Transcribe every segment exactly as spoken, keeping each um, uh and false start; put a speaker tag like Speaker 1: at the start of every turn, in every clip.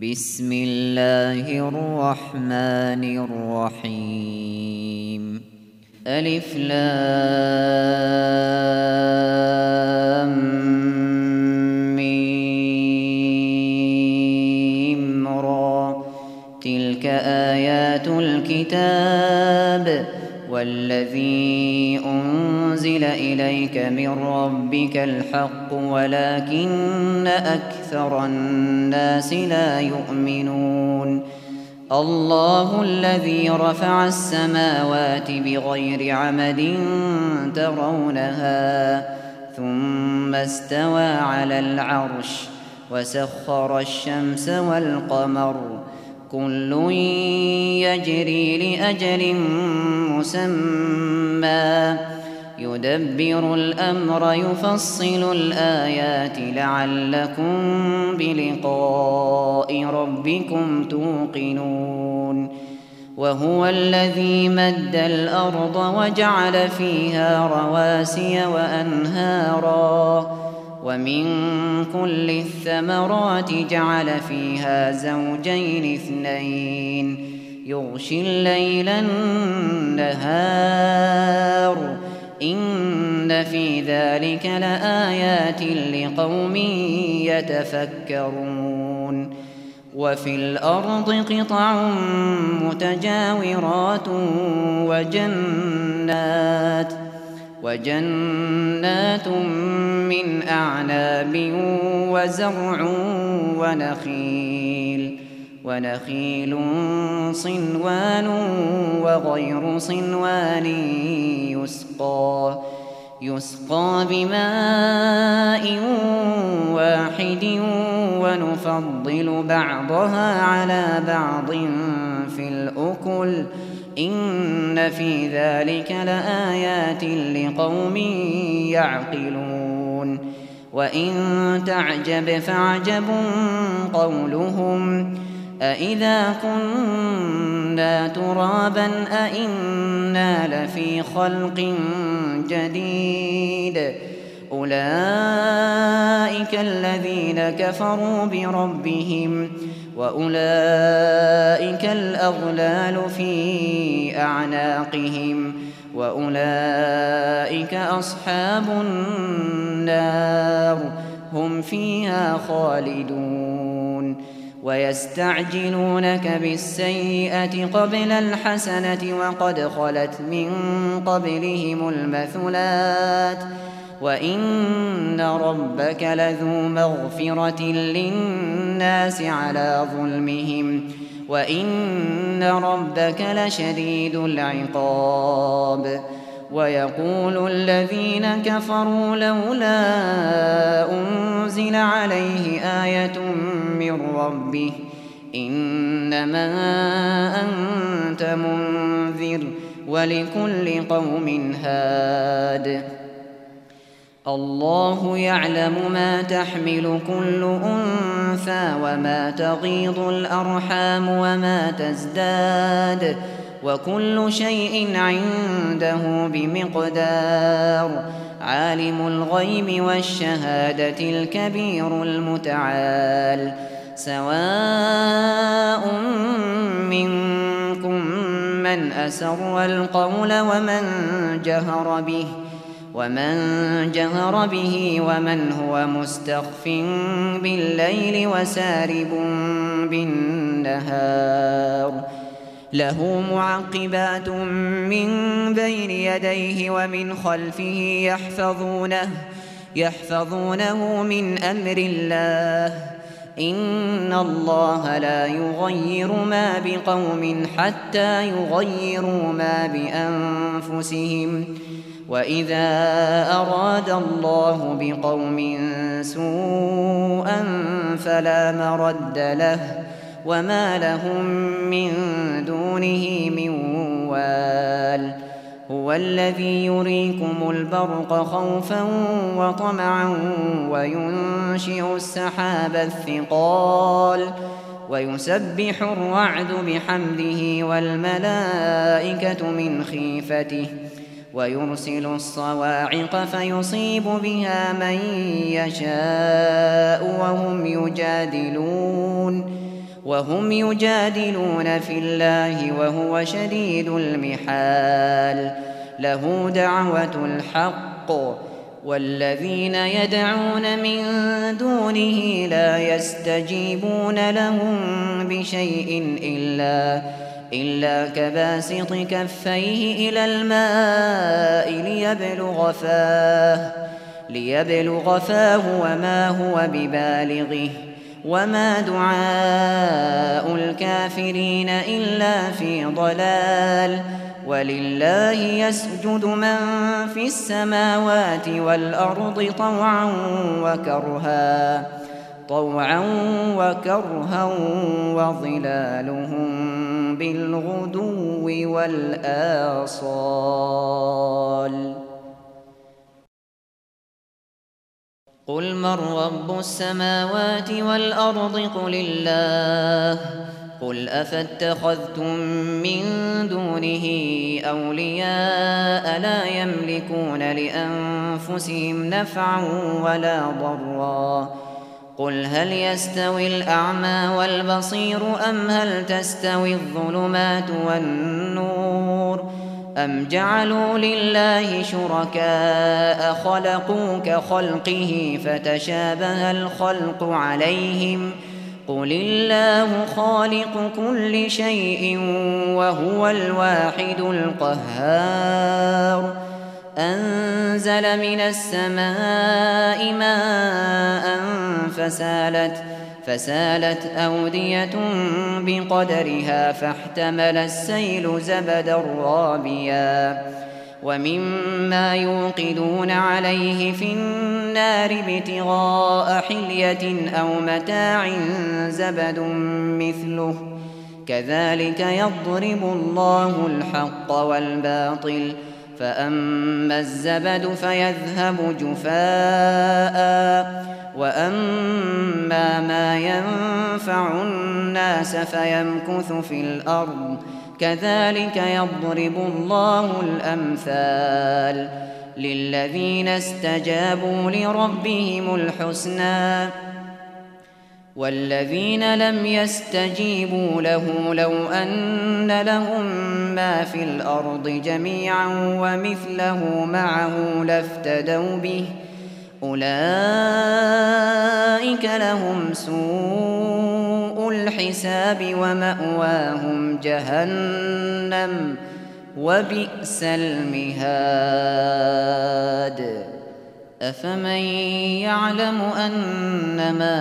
Speaker 1: بسم الله الرحمن الرحيم ألف لام ميم را تلك آيات الكتاب والذي أنزل إليك من ربك الحق ولكن أكثر الناس لا يؤمنون الله الذي رفع السماوات بغير عمد ترونها ثم استوى على العرش وسخر الشمس والقمر كل يجري لأجل مسمى يدبر الأمر يفصل الآيات لعلكم بلقاء ربكم توقنون وهو الذي مد الأرض وجعل فيها رواسي وأنهارا ومن كل الثمرات جعل فيها زوجين اثنين يغشي الليل النهار إن في ذلك لآيات لقوم يتفكرون وفي الأرض قطع متجاورات وجنات وجنات من أعناب وزرع ونخيل ونخيل صنوان وغير صنوان يسقى يسقى بماء واحد ونفضل بعضها على بعض في الأكل إن في ذلك لآيات لقوم يعقلون وإن تعجب فعجب قولهم أإذا كنا ترابا أإنا لفي خلق جديد أولئك الذين كفروا بربهم وأولئك الأغلال في أعناقهم وأولئك أصحاب النار هم فيها خالدون ويستعجلونك بالسيئة قبل الحسنة وقد خلت من قبلهم المثلات وإن ربك لذو مغفرة للناس على ظلمهم وإن ربك لشديد العقاب ويقول الذين كفروا لولا أنزل عليه آية من ربه إنما أنت منذر ولكل قوم هاد الله يعلم ما تحمل كل أنثى وما تغيض الأرحام وما تزداد وكل شيء عنده بمقدار عالم الغيب والشهادة الكبير المتعال سواء منكم من أسر القول ومن جهر به ومن جهر به ومن هو مستخف بالليل وسارب بالنهار له معقبات من بين يديه ومن خلفه يحفظونه يحفظونه من أمر الله إن الله لا يغير ما بقوم حتى يغيروا ما بأنفسهم وإذا أراد الله بقوم سوءا فلا مرد له وما لهم من دونه من وال هو الذي يريكم البرق خوفا وطمعا وينشئ السحاب الثقال ويسبح الرعد بحمده والملائكة من خيفته ويرسل الصواعق فيصيب بها من يشاء وهم يجادلون وهم يجادلون في الله وهو شديد المحال له دعوة الحق والذين يدعون من دونه لا يستجيبون لهم بشيء إلا, إلا كباسط كفيه إلى الماء ليبلغ فاه, ليبلغ فاه وما هو ببالغه وما دعاء الكافرين إلا في ضلال ولله يسجد من في السماوات والأرض طوعا وكرها طوعا وكرها وظلالهم بالغدو والآصال قل من رب السماوات والأرض قل الله قل أفاتخذتم من دونه أولياء لا يملكون لأنفسهم نفعا ولا ضرا قل هل يستوي الأعمى والبصير أم هل تستوي الظلمات والنور أم جعلوا لله شركاء خلقوا كخلقه فتشابه الخلق عليهم قل الله خالق كل شيء وهو الواحد القهار أنزل من السماء ماء فسالت, فسالت أودية بقدرها فاحتمل السيل زبدا رابيا ومما يوقدون عليه في النار ابتغاء حلية أو متاع زبد مثله كذلك يضرب الله الحق والباطل فأما الزبد فيذهب جفاء وأما ما ينفع الناس فيمكث في الأرض كذلك يضرب الله الأمثال للذين استجابوا لربهم الحسنى والذين لم يستجيبوا له لو أن لهم ما في الأرض جميعا ومثله معه لافتدوا به أولئك لهم سوء الحساب ومأواهم جهنم وبئس المهاد أفمن يعلم أنما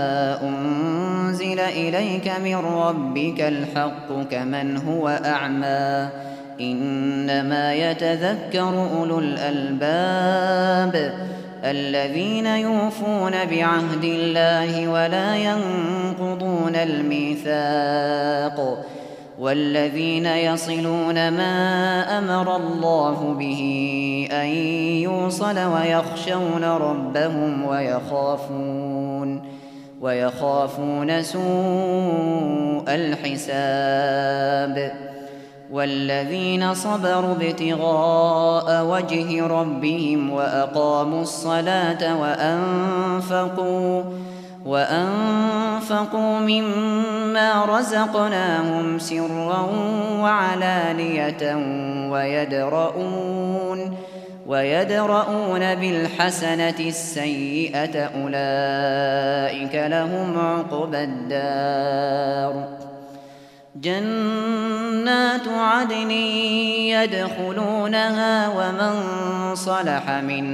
Speaker 1: أنزل إليك من ربك الحق كمن هو أعمى إنما يتذكر أولو الألباب الذين يوفون بعهد الله ولا ينقضون الميثاق والذين يصلون ما أمر الله به أن يوصل ويخشون ربهم ويخافون ويخافون سوء الحساب والذين صبروا ابتغاء وجه ربهم وأقاموا الصلاة وأنفقوا وأنفقوا مما رزقناهم سرا وعلانية ويدرؤون ويدرؤون بالحسنة السيئة أولئك لهم عقبى الدار جنات عدن يدخلونها ومن صلح من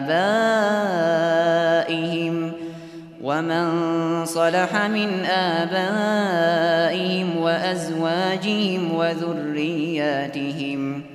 Speaker 1: آبائهم ومن صلح من آبائهم وأزواجهم وذرياتهم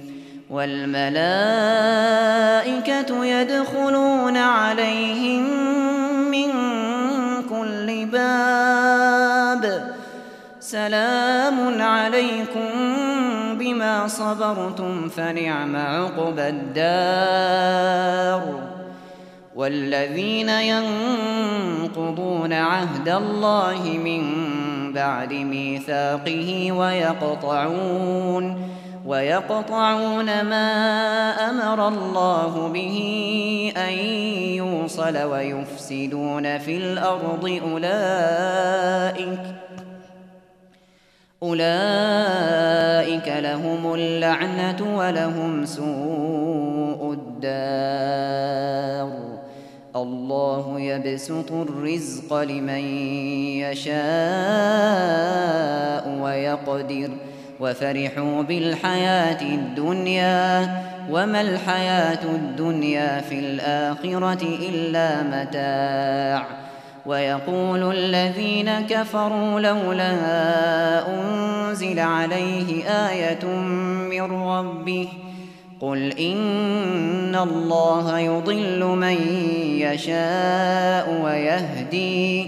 Speaker 1: والملائكة يدخلون عليهم من كل باب سلام عليكم بما صبرتم فنعم عقبى الدار والذين ينقضون عهد الله من بعد ميثاقه ويقطعون ويقطعون ما أمر الله به أن يوصل ويفسدون في الأرض أولئك أولئك لهم اللعنة ولهم سوء الدار الله يبسط الرزق لمن يشاء ويقدر وفرحوا بالحياة الدنيا وما الحياة الدنيا في الآخرة إلا متاع ويقول الذين كفروا لولا أنزل عليه آية من ربه قل إن الله يضل من يشاء ويهدي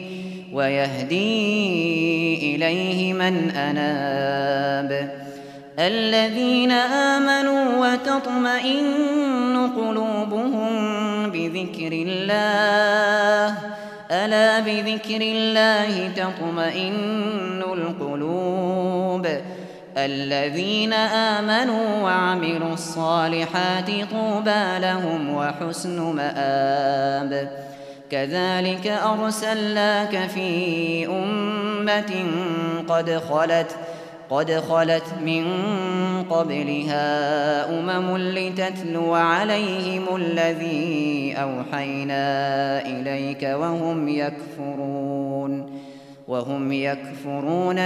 Speaker 1: ويهدي إليه من أناب الذين آمنوا وتطمئن قلوبهم بذكر الله ألا بذكر الله تطمئن القلوب الذين آمنوا وعملوا الصالحات طوبى لهم وحسن مآب كذلك أرسلناك في أمة قد خلت قد خلت من قبلها أمم لتتلو عليهم الذي أوحينا إليك وهم يكفرون وهم يكفرون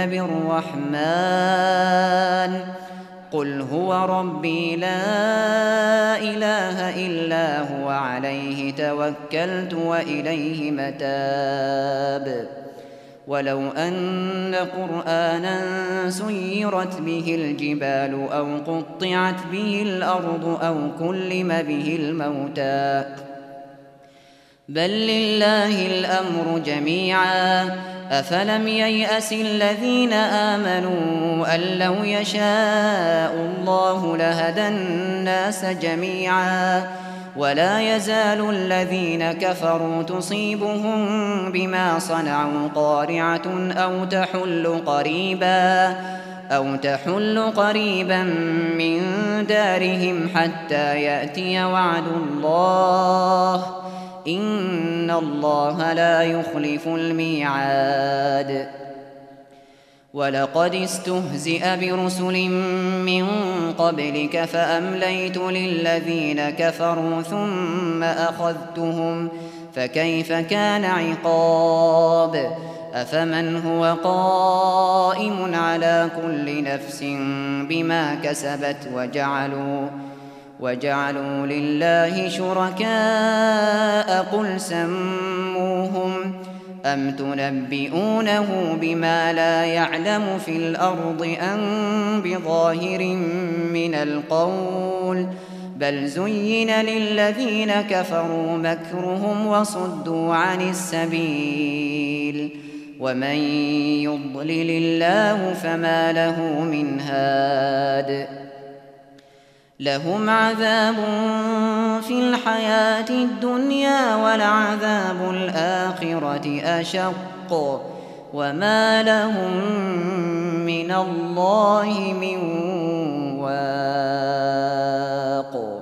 Speaker 1: بالرحمن قل هو ربي لا إله إلا هو عليه توكلت وإليه متاب ولو أن قرآنا سيرت به الجبال أو قطعت به الأرض أو كلم به الموتى بل لله الأمر جميعا أفلم ييأس الذين آمنوا أن لو يشاء الله لهدى الناس جميعا ولا يزال الذين كفروا تصيبهم بما صنعوا قارعة أو تحل قريبا أو تحل قريبا من دارهم حتى يأتي وعد الله إن الله لا يخلف الميعاد ولقد استهزئ برسل من قبلك فأمليت للذين كفروا ثم أخذتهم فكيف كان عقاب أفمن هو قائم على كل نفس بما كسبت وجعلوا وجعلوا لله شركاء قل سموهم أم تنبئونه بما لا يعلم في الأرض أم بظاهر من القول بل زين للذين كفروا مكرهم وصدوا عن السبيل ومن يضلل الله فما له من هاد لهم عذاب في الحياة الدنيا ولعذاب الآخرة أشق وما لهم من الله من واق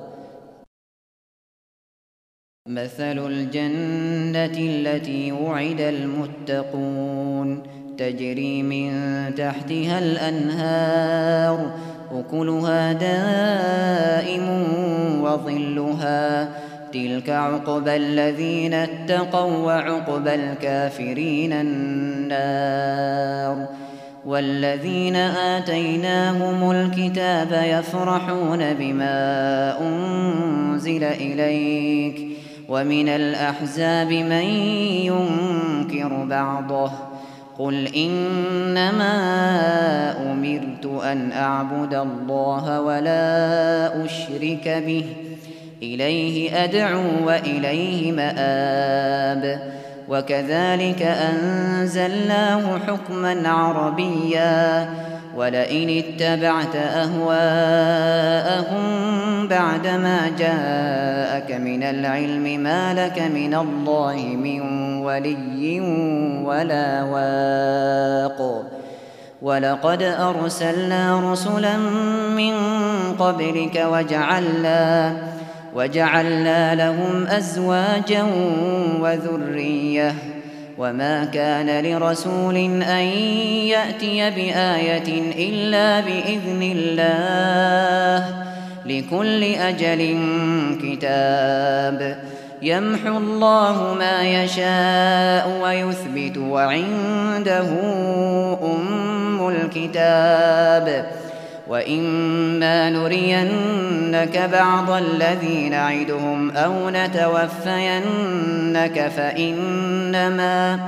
Speaker 1: مثل الجنة التي وعد المتقون تجري من تحتها الأنهار أكلها دائم وظلها تلك عقبى الذين اتقوا وعقبى الكافرين النار والذين آتيناهم الكتاب يفرحون بما أنزل إليك ومن الأحزاب من ينكر بعضه قل إنما أمرت أن أعبد الله ولا أشرك به إليه أدعو وإليه مآب وكذلك أنزلناه حكما عربيا ولئن اتبعت أهواءهم بعدما جاءك من العلم ما لك من الله من ولي ولا واق ولقد أرسلنا رسلا من قبلك وجعلنا وجعلنا لهم أزواجا وذرية وما كان لرسول أن يأتي بآية إلا بإذن الله لكل أجل كتاب يمحو الله ما يشاء ويثبت وعنده أم الكتاب وإما نرينك بعض الذي نعدهم أو نتوفينك فإنما,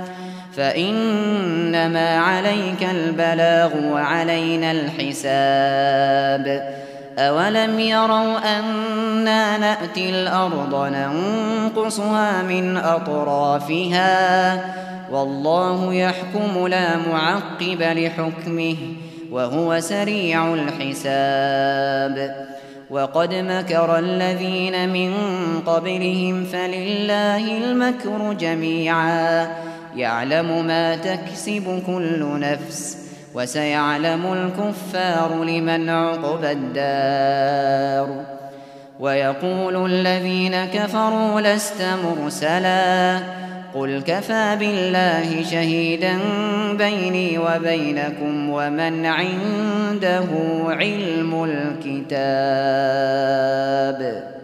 Speaker 1: فإنما عليك البلاغ وعلينا الحساب أولم يروا أنا نأتي الأرض ننقصها من أطرافها والله يحكم لا معقب لحكمه وهو سريع الحساب وقد مكر الذين من قبلهم فلله المكر جميعا يعلم ما تكسب كل نفس وسيعلم الكفار لمن عقبى الدار ويقول الذين كفروا لست مرسلا قل كفى بالله شهيدا بيني وبينكم ومن عنده علم الكتاب.